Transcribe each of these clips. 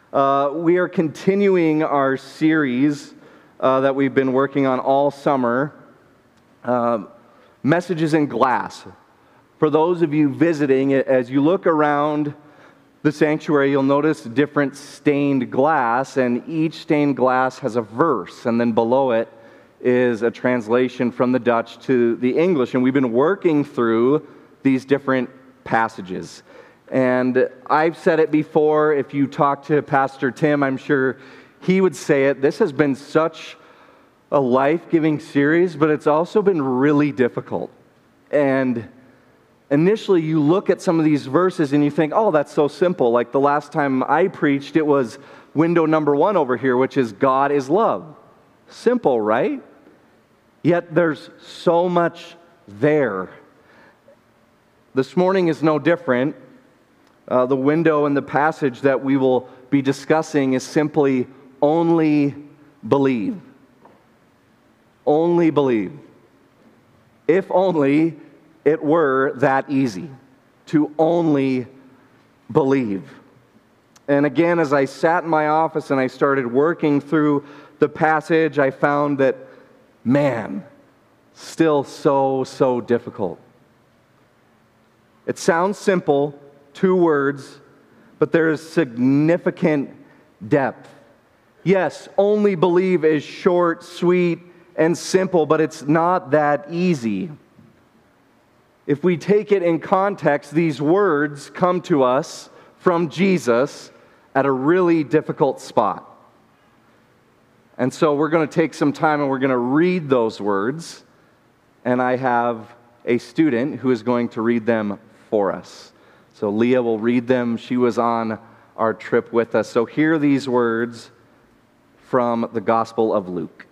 We are continuing our series that we've been working on all summer, Messages in Glass. For those of you visiting, as you look around the sanctuary, you'll notice different stained glass, and each stained glass has a verse, and then below it is a translation from the Dutch to the English. And we've been working through these different passages. And I've said it before. If you talk to Pastor Tim, I'm sure he would say it. This has been such a life-giving series, but it's also been really difficult. And initially, you look at some of these verses and you think, oh, that's so simple. Like the last time I preached, it was window number 1 over here, which is God is love. Simple, right? Yet there's so much there. This morning is no different. The window in the passage that we will be discussing is simply only believe. Only believe. If only it were that easy to only believe. And again, as I sat in my office and I started working through the passage, I found that, man, still so difficult. It sounds simple, 2 words, but there is significant depth. Yes, only believe is short, sweet, and simple, but it's not that easy. If we take it in context, these words come to us from Jesus at a really difficult spot. And so we're going to take some time and we're going to read those words. And I have a student who is going to read them for us. So Leah will read them. She was on our trip with us. So hear these words from the Gospel of Luke.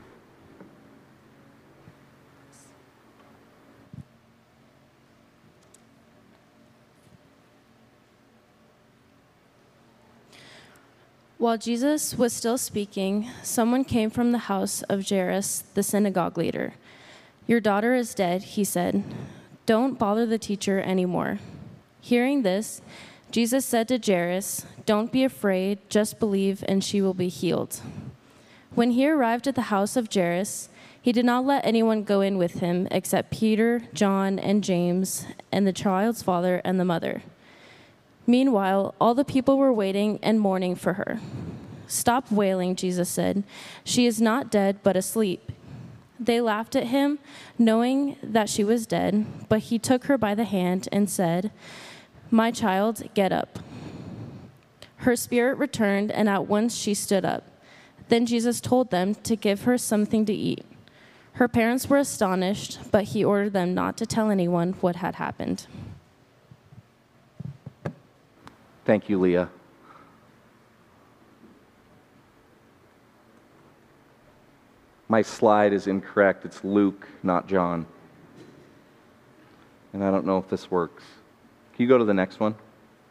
While Jesus was still speaking, someone came from the house of Jairus, the synagogue leader. "Your daughter is dead," he said. "Don't bother the teacher anymore." Hearing this, Jesus said to Jairus, "Don't be afraid, just believe and she will be healed." When he arrived at the house of Jairus, he did not let anyone go in with him except Peter, John, and James, and the child's father and the mother. Meanwhile, all the people were waiting and mourning for her. "Stop wailing," Jesus said. "She is not dead, but asleep." They laughed at him, knowing that she was dead, but he took her by the hand and said, "My child, get up." Her spirit returned, and at once she stood up. Then Jesus told them to give her something to eat. Her parents were astonished, but he ordered them not to tell anyone what had happened. Thank you, Leah. My slide is incorrect. It's Luke, not John. And I don't know if this works. Can you go to the next one?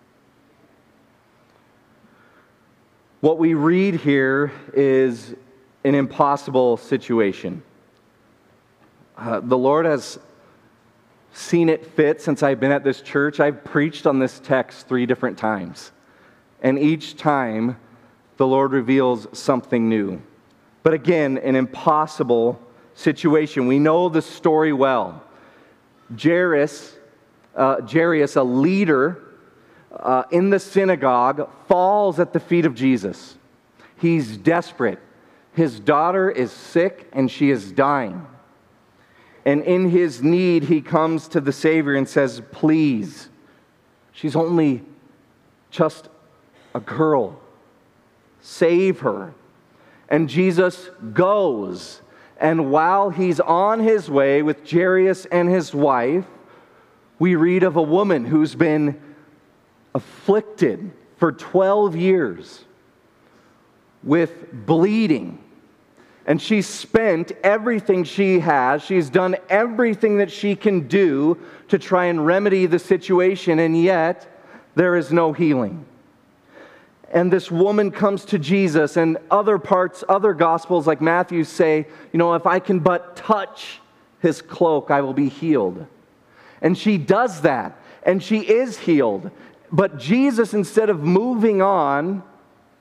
What we read here is an impossible situation. The Lord has seen it fit since I've been at this church. I've preached on this text 3 different times. And each time, the Lord reveals something new. But again, an impossible situation. We know the story well. Jairus, a leader in the synagogue, falls at the feet of Jesus. He's desperate. His daughter is sick and she is dying. And in his need, he comes to the Savior and says, "Please, she's only just a girl. Save her." And Jesus goes. And while he's on his way with Jairus and his wife, we read of a woman who's been afflicted for 12 years with bleeding. And she's spent everything she has. She's done everything that she can do to try and remedy the situation, and yet there is no healing. And this woman comes to Jesus, and other Gospels like Matthew say, if I can but touch his cloak, I will be healed. And she does that, and she is healed. But Jesus, instead of moving on,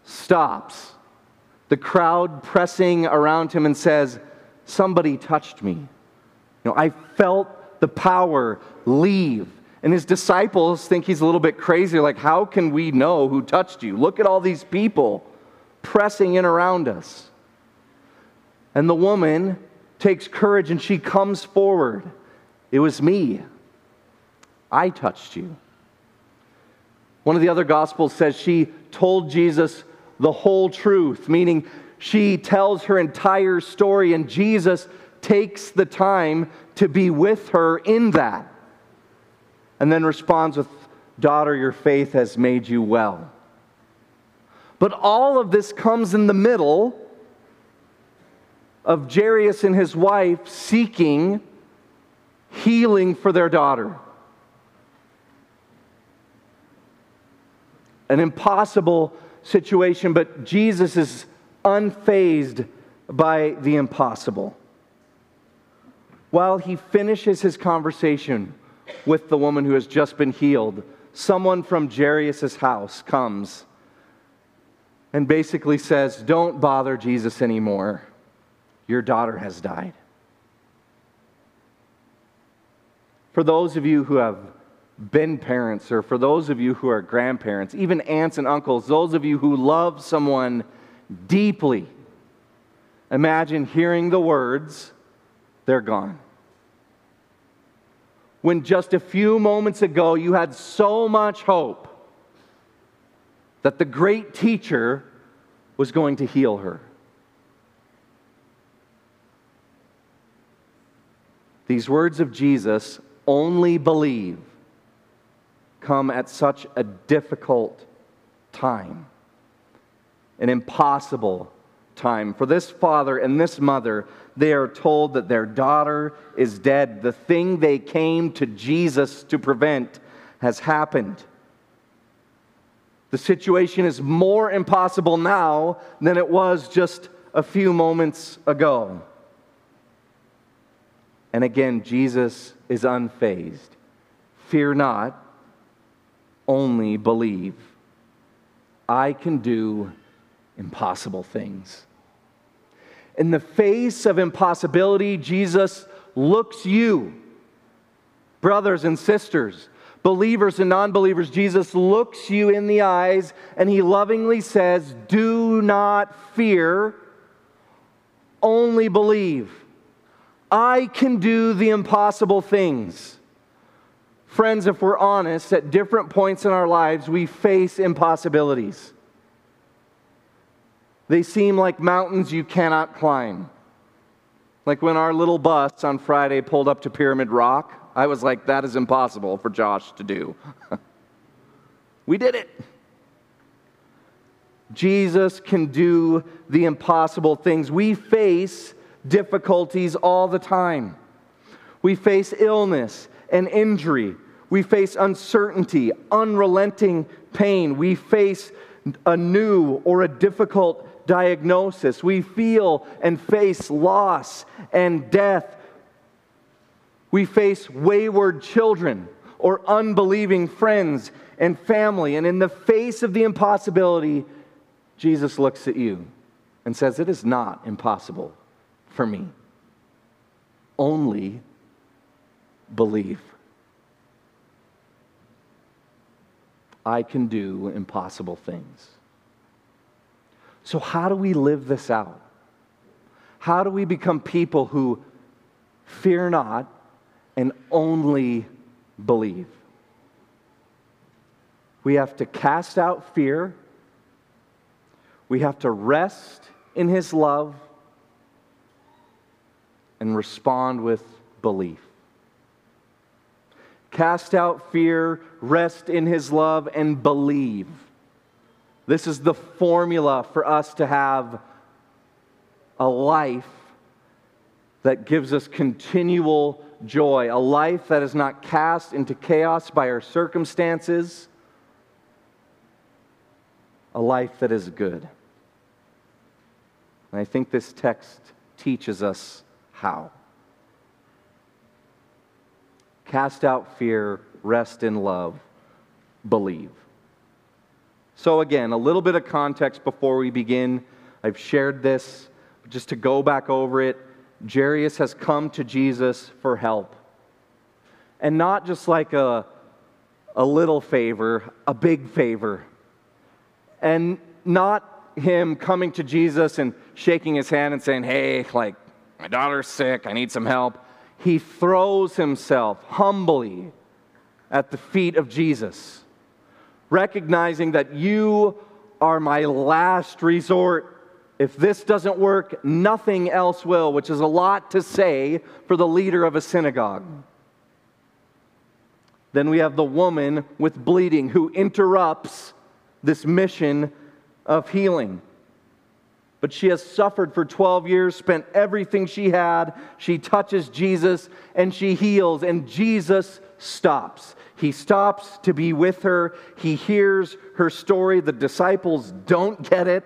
stops. The crowd pressing around him and says, "Somebody touched me. I felt the power leave." And his disciples think he's a little bit crazy, like, how can we know who touched you? Look at all these people pressing in around us. And the woman takes courage and she comes forward. "It was me. I touched you." One of the other Gospels says she told Jesus the whole truth, meaning she tells her entire story, and Jesus takes the time to be with her in that. And then responds with, "Daughter, your faith has made you well." But all of this comes in the middle of Jairus and his wife seeking healing for their daughter. An impossible situation, but Jesus is unfazed by the impossible. While he finishes his conversation with the woman who has just been healed, someone from Jairus' house comes and basically says, "Don't bother Jesus anymore. Your daughter has died." For those of you who have been parents, or for those of you who are grandparents, even aunts and uncles, those of you who love someone deeply, imagine hearing the words, "They're gone." When just a few moments ago you had so much hope that the great teacher was going to heal her. These words of Jesus, "Only believe," come at such a difficult time, an impossible time. For this father and this mother, they are told that their daughter is dead. The thing they came to Jesus to prevent has happened. The situation is more impossible now than it was just a few moments ago. And again, Jesus is unfazed. "Fear not, only believe. I can do impossible things." In the face of impossibility, Jesus looks you, brothers and sisters, believers and non-believers. Jesus looks you in the eyes and he lovingly says, "Do not fear, only believe. I can do the impossible things." Friends, if we're honest, at different points in our lives, we face impossibilities. They seem like mountains you cannot climb. Like when our little bus on Friday pulled up to Pyramid Rock, I was like, that is impossible for Josh to do. We did it. Jesus can do the impossible things. We face difficulties all the time. We face illness and injury. We face uncertainty, unrelenting pain. We face a new or a difficult diagnosis. We feel and face loss and death. We face wayward children or unbelieving friends and family. And in the face of the impossibility, Jesus looks at you and says, "It is not impossible for me. Only believe. I can do impossible things." So how do we live this out? How do we become people who fear not and only believe? We have to cast out fear. We have to rest in His love and respond with belief. Cast out fear, rest in His love, and believe. This is the formula for us to have a life that gives us continual joy, a life that is not cast into chaos by our circumstances, a life that is good. And I think this text teaches us how. Cast out fear, rest in love, believe. So again, a little bit of context before we begin. I've shared this, but just to go back over it, Jairus has come to Jesus for help. And not just like a little favor, a big favor. And not him coming to Jesus and shaking his hand and saying, hey, like, my daughter's sick, I need some help. He throws himself humbly at the feet of Jesus, recognizing that you are my last resort. If this doesn't work, nothing else will, which is a lot to say for the leader of a synagogue. Then we have the woman with bleeding who interrupts this mission of healing. But she has suffered for 12 years, spent everything she had. She touches Jesus and she heals, and Jesus stops. He stops to be with her. He hears her story. The disciples don't get it,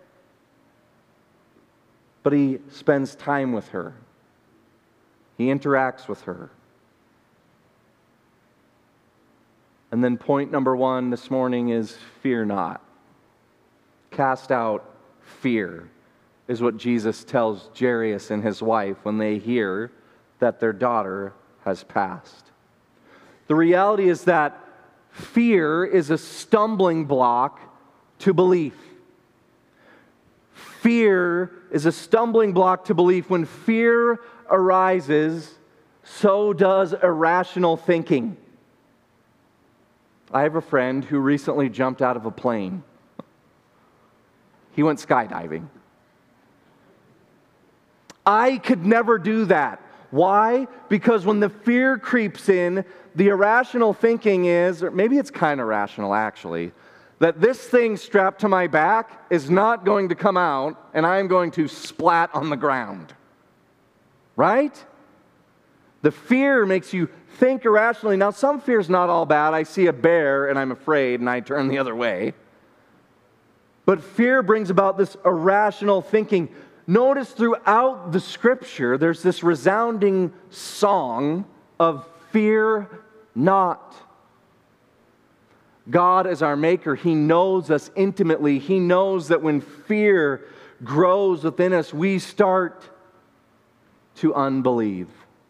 but he spends time with her. He interacts with her. And then point number 1 this morning is fear not. Cast out fear is what Jesus tells Jairus and his wife when they hear that their daughter has passed. The reality is that fear is a stumbling block to belief. Fear is a stumbling block to belief. When fear arises, so does irrational thinking. I have a friend who recently jumped out of a plane. He went skydiving. I could never do that. Why? Because when the fear creeps in, the irrational thinking is, or maybe it's kind of rational actually, that this thing strapped to my back is not going to come out and I'm going to splat on the ground. Right? The fear makes you think irrationally. Now, some fear is not all bad. I see a bear and I'm afraid and I turn the other way. But fear brings about this irrational thinking. Notice throughout the Scripture, there's this resounding song of fear not. God is our maker. He knows us intimately. He knows that when fear grows within us, we start to unbelieve.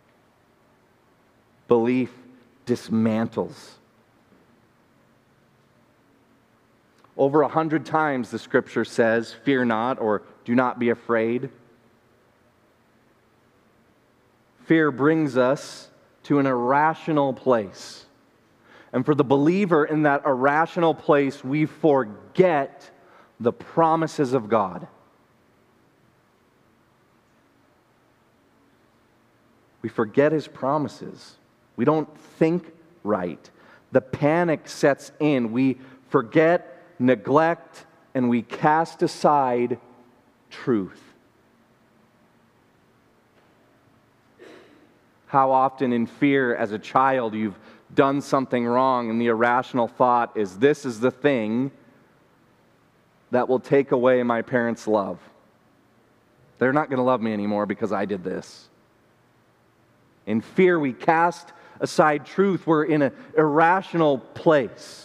Belief dismantles. Over 100 times the Scripture says, fear not, or do not be afraid. Fear brings us to an irrational place. And for the believer in that irrational place, we forget the promises of God. We forget His promises. We don't think right. The panic sets in. We forget, neglect, and we cast aside truth. How often in fear as a child you've done something wrong and the irrational thought is, this is the thing that will take away my parents' love. They're not going to love me anymore because I did this. In fear we cast aside truth. We're in an irrational place.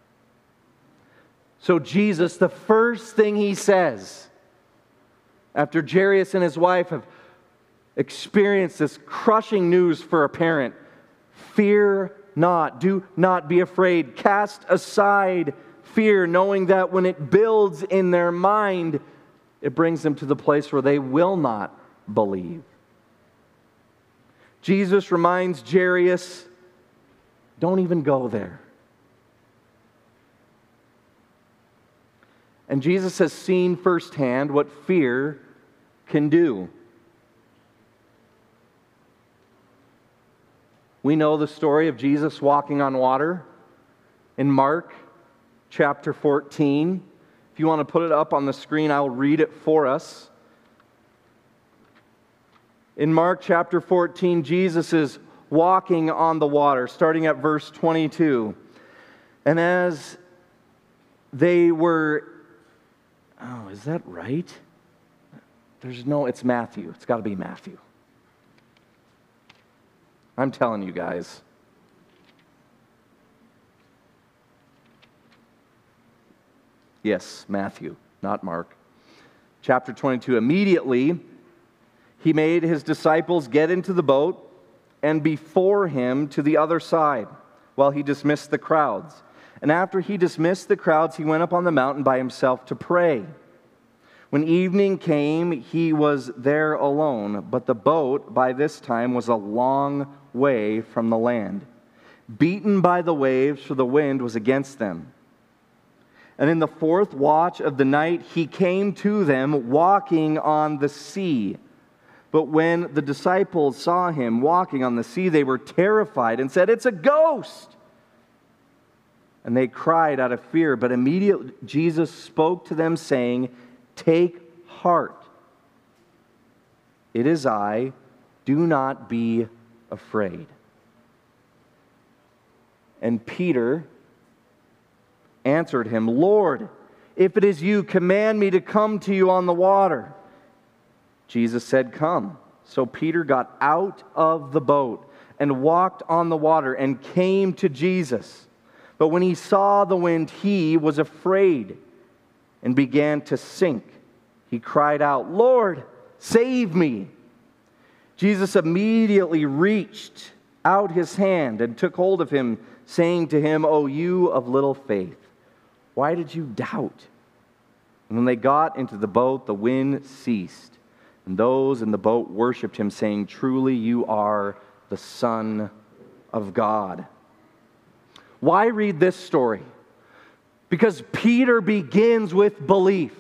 So Jesus, the first thing He says after Jairus and his wife have experienced this crushing news for a parent, fear not, do not be afraid, cast aside fear, knowing that when it builds in their mind, it brings them to the place where they will not believe. Jesus reminds Jairus, don't even go there. And Jesus has seen firsthand what fear can do. We know the story of Jesus walking on water in Mark chapter 14. If you want to put it up on the screen, I'll read it for us. In Mark chapter 14, Jesus is walking on the water, starting at verse 22. And as they were... Oh, is that right? It's Matthew. It's got to be Matthew. I'm telling you guys. Yes, Matthew, not Mark. Chapter 22, immediately he made his disciples get into the boat and before him to the other side, while he dismissed the crowds. And after he dismissed the crowds, he went up on the mountain by himself to pray. When evening came, he was there alone, but the boat by this time was a long way from the land, beaten by the waves, for the wind was against them. And in the fourth watch of the night, he came to them walking on the sea. But when the disciples saw him walking on the sea, they were terrified and said, "It's a ghost!" And they cried out of fear. But immediately Jesus spoke to them, saying, "Take heart. It is I. Do not be afraid." And Peter answered him, "Lord, if it is you, command me to come to you on the water." Jesus said, "Come." So Peter got out of the boat and walked on the water and came to Jesus. But when he saw the wind, he was afraid and began to sink. He cried out, "Lord, save me." Jesus immediately reached out his hand and took hold of him, saying to him, "O you of little faith, why did you doubt?" And when they got into the boat, the wind ceased. And those in the boat worshipped him, saying, "Truly you are the Son of God." Why read this story? Because Peter begins with belief.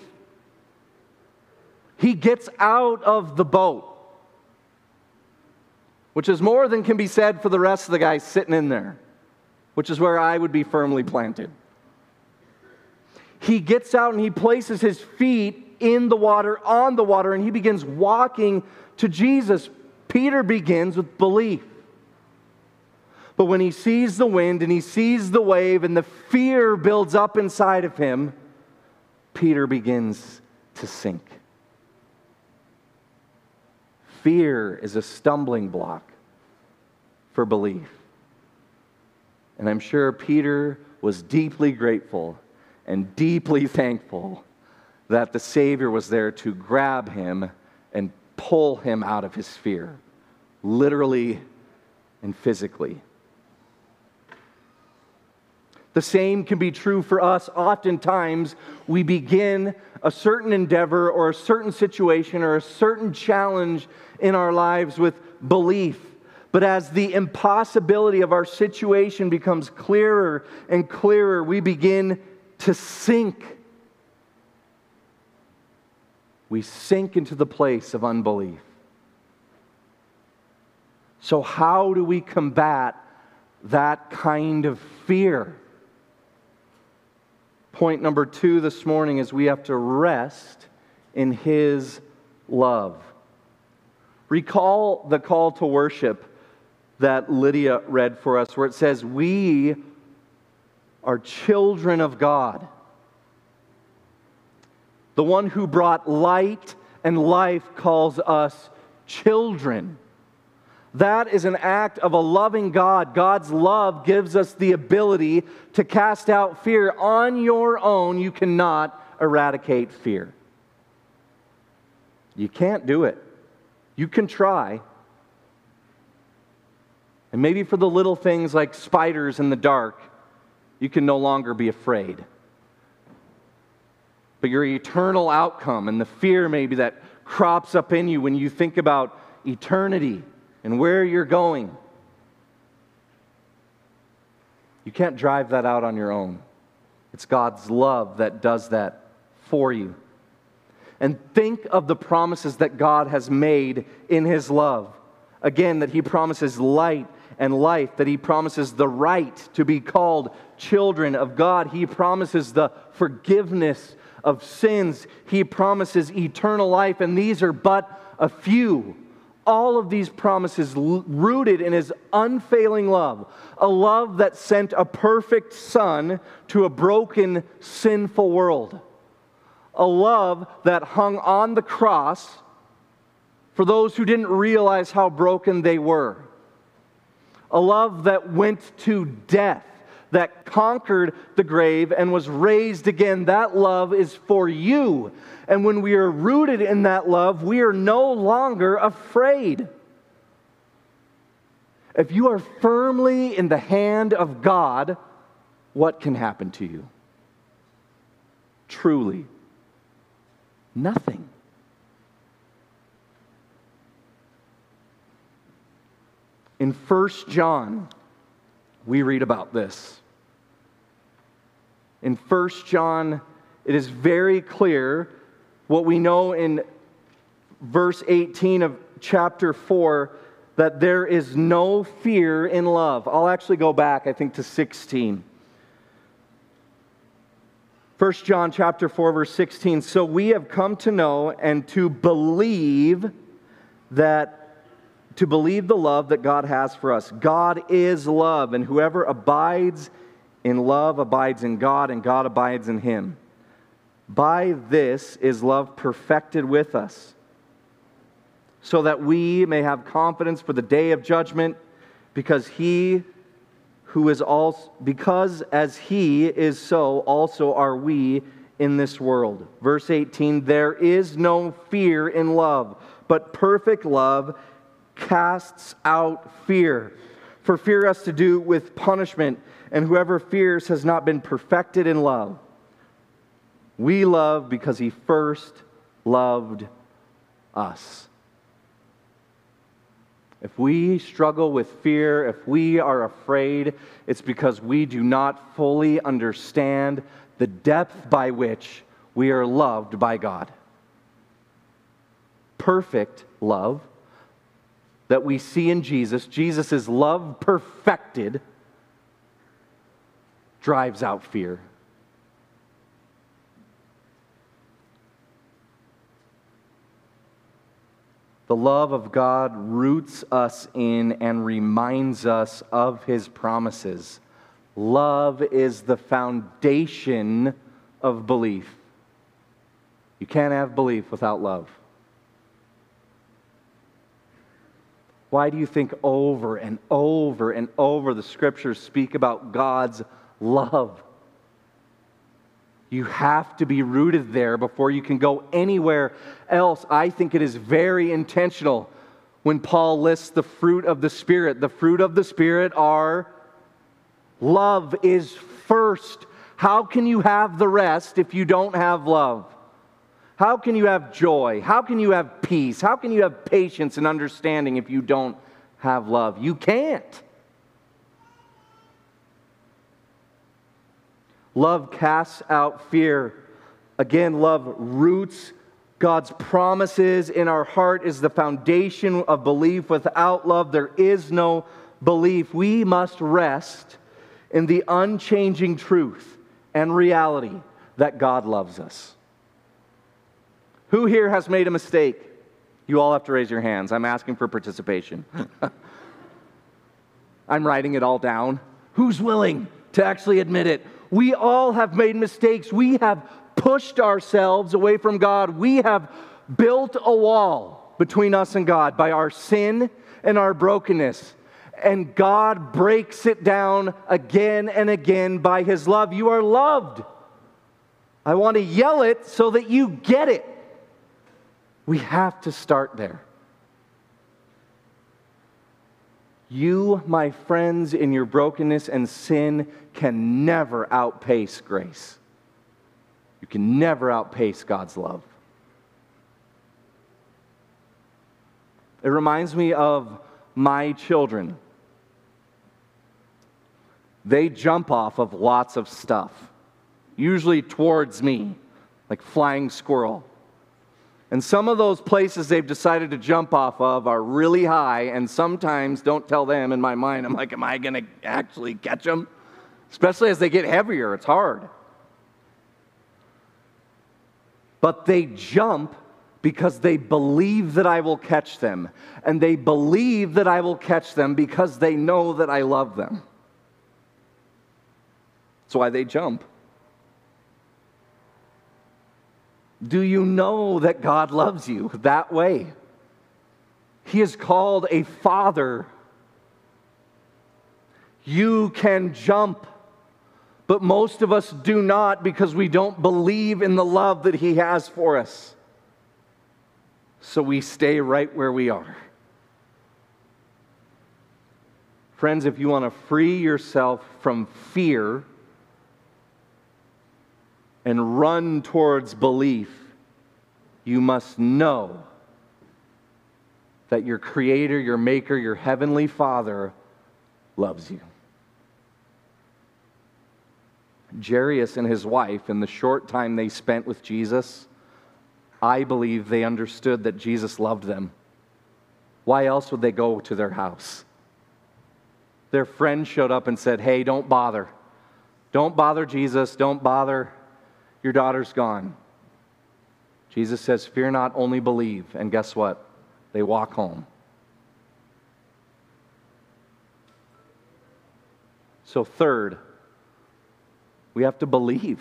He gets out of the boat, which is more than can be said for the rest of the guys sitting in there, which is where I would be firmly planted. He gets out and he places his feet in the water, on the water, and he begins walking to Jesus. Peter begins with belief. But when he sees the wind and he sees the wave and the fear builds up inside of him, Peter begins to sink. Fear is a stumbling block for belief. And I'm sure Peter was deeply grateful and deeply thankful that the Savior was there to grab him and pull him out of his fear, literally and physically. The same can be true for us. Oftentimes, we begin a certain endeavor or a certain situation or a certain challenge in our lives with belief. But as the impossibility of our situation becomes clearer and clearer, we begin to sink. We sink into the place of unbelief. So how do we combat that kind of fear? Point number 2 this morning is we have to rest in His love. Recall the call to worship that Lydia read for us, where it says, "We are children of God." The one who brought light and life calls us children. That is an act of a loving God. God's love gives us the ability to cast out fear. On your own, you cannot eradicate fear. You can't do it. You can try. And maybe for the little things like spiders in the dark, you can no longer be afraid. But your eternal outcome and the fear maybe that crops up in you when you think about eternity and where you're going, you can't drive that out on your own. It's God's love that does that for you. And think of the promises that God has made in His love. Again, that He promises light and life, that He promises the right to be called children of God. He promises the forgiveness of sins. He promises eternal life, and these are but a few. All of these promises rooted in His unfailing love, a love that sent a perfect Son to a broken, sinful world, a love that hung on the cross for those who didn't realize how broken they were, a love that went to death, that conquered the grave and was raised again. That love is for you. And when we are rooted in that love, we are no longer afraid. If you are firmly in the hand of God, what can happen to you? Truly, nothing. In 1 John, we read about this. In 1 John, it is very clear what we know in verse 18 of chapter 4, that there is no fear in love. I'll actually go back, I think, to 16. 1 John chapter 4, verse 16. So we have come to know and to believe the love that God has for us. God is love, and whoever abides in love abides in God, and God abides in him. By this is love perfected with us, so that we may have confidence for the day of judgment, because as he is so, also are we in this world. Verse 18, there is no fear in love, but perfect love casts out fear. For fear has to do with punishment, and whoever fears has not been perfected in love. We love because he first loved us. If we struggle with fear, if we are afraid, it's because we do not fully understand the depth by which we are loved by God. Perfect love that we see in Jesus, Jesus' love perfected, drives out fear. The love of God roots us in and reminds us of his promises. Love is the foundation of belief. You can't have belief without love. Why do you think over and over and over the scriptures speak about God's love? You have to be rooted there before you can go anywhere else. I think it is very intentional when Paul lists the fruit of the Spirit. The fruit of the Spirit are love is first. How can you have the rest if you don't have love? How can you have joy? How can you have peace? How can you have patience and understanding if you don't have love? You can't. Love casts out fear. Again, love roots God's promises in our heart, is the foundation of belief. Without love, there is no belief. We must rest in the unchanging truth and reality that God loves us. Who here has made a mistake? You all have to raise your hands. I'm asking for participation. I'm writing it all down. Who's willing to actually admit it? We all have made mistakes. We have pushed ourselves away from God. We have built a wall between us and God by our sin and our brokenness. And God breaks it down again and again by his love. You are loved. I want to yell it so that you get it. We have to start there. You, my friends, in your brokenness and sin can never outpace grace. You can never outpace God's love. It reminds me of my children. They jump off of lots of stuff, usually towards me, like flying squirrel. And some of those places they've decided to jump off of are really high, and sometimes, don't tell them, in my mind, I'm like, am I going to actually catch them? Especially as they get heavier, it's hard. But they jump because they believe that I will catch them. And they believe that I will catch them because they know that I love them. That's why they jump. Do you know that God loves you that way? He is called a father. You can jump But most of us do not because we don't believe in the love that He has for us. So we stay right where we are. Friends, if you want to free yourself from fear and run towards belief, you must know that your Creator, your Maker, your Heavenly Father loves you. Jairus and his wife, in the short time they spent with Jesus, I believe they understood that Jesus loved them. Why else would they go to their house? Their friend showed up and said, hey, don't bother. Don't bother Jesus. Don't bother. Your daughter's gone. Jesus says, fear not, only believe. And guess what? They walk home. So third, we have to believe.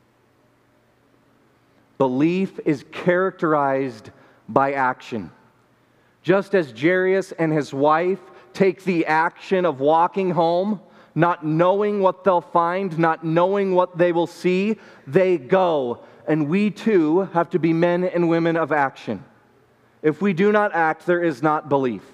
Belief is characterized by action. Just as Jairus and his wife take the action of walking home, not knowing what they'll find, not knowing what they will see, they go. And we too have to be men and women of action. If we do not act, there is not belief.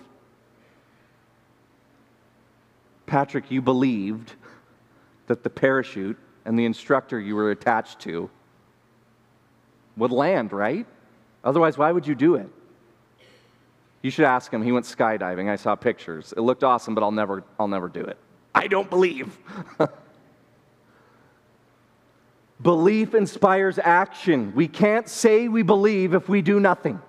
Patrick, you believed that the parachute and the instructor you were attached to would land, right? Otherwise, why would you do it? You should ask him. He went skydiving. I saw pictures. It looked awesome, but I'll never do it. I don't believe. Belief inspires action. We can't say we believe if we do nothing.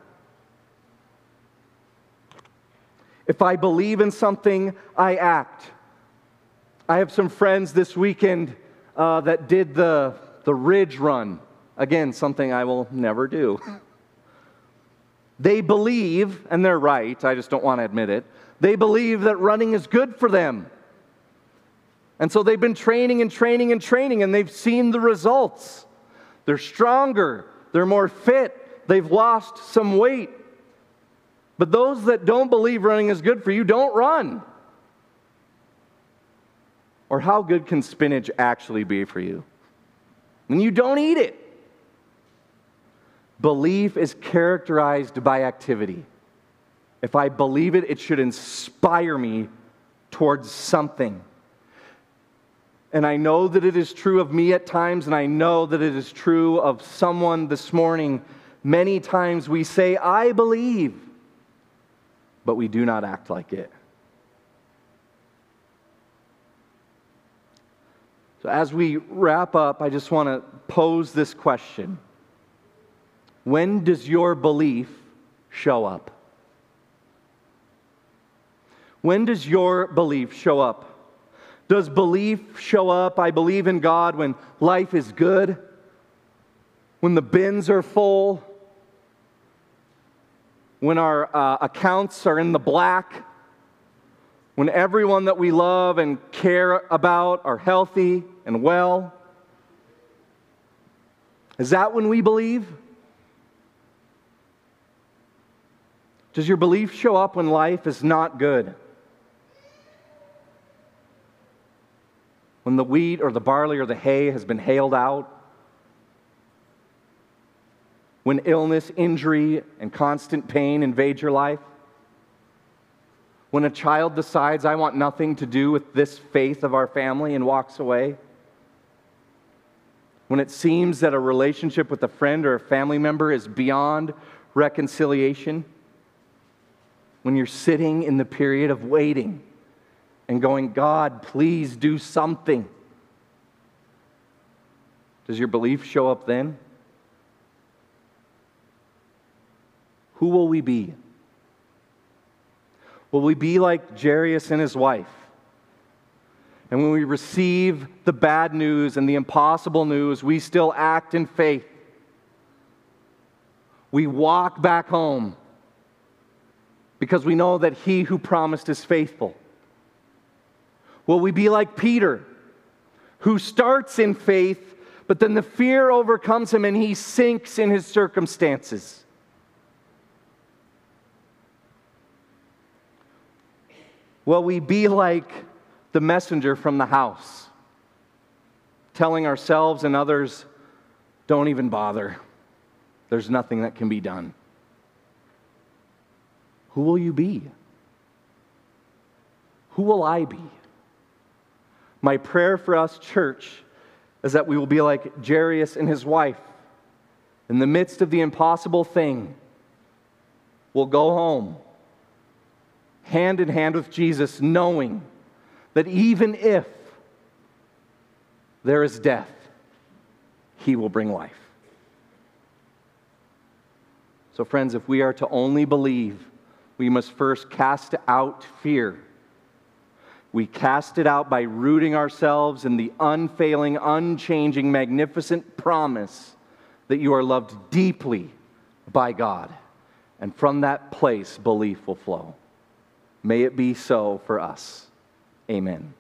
If I believe in something, I act. I have some friends this weekend that did the Ridge Run. Again, something I will never do. They believe, and they're right, I just don't want to admit it, they believe that running is good for them. And so they've been training and training and training, and they've seen the results. They're stronger, they're more fit, they've lost some weight. But those that don't believe running is good for you, don't run. Or how good can spinach actually be for you? When you don't eat it. Belief is characterized by activity. If I believe it, it should inspire me towards something. And I know that it is true of me at times, and I know that it is true of someone this morning. Many times we say, I believe, but we do not act like it. So as we wrap up, I just want to pose this question. When does your belief show up? When does your belief show up? Does belief show up, I believe in God, when life is good? When the bins are full? When our accounts are in the black? When everyone that we love and care about are healthy and well? Is that when we believe? Does your belief show up when life is not good? When the wheat or the barley or the hay has been hailed out? When illness, injury, and constant pain invade your life? When a child decides, I want nothing to do with this faith of our family and walks away? When it seems that a relationship with a friend or a family member is beyond reconciliation? When you're sitting in the period of waiting and going, God, please do something. Does your belief show up then? Who will we be? Will we be like Jairus and his wife? And when we receive the bad news and the impossible news, we still act in faith. We walk back home because we know that He who promised is faithful. Will we be like Peter, who starts in faith, but then the fear overcomes him and he sinks in his circumstances? Will we be like the messenger from the house? telling ourselves and others, don't even bother. There's nothing that can be done. Who will you be? Who will I be? My prayer for us, church, is that we will be like Jairus and his wife. In the midst of the impossible thing, we'll go home, hand in hand with Jesus, knowing that even if there is death, He will bring life. So friends, if we are to only believe, we must first cast out fear. We cast it out by rooting ourselves in the unfailing, unchanging, magnificent promise that you are loved deeply by God. And from that place, belief will flow. May it be so for us. Amen.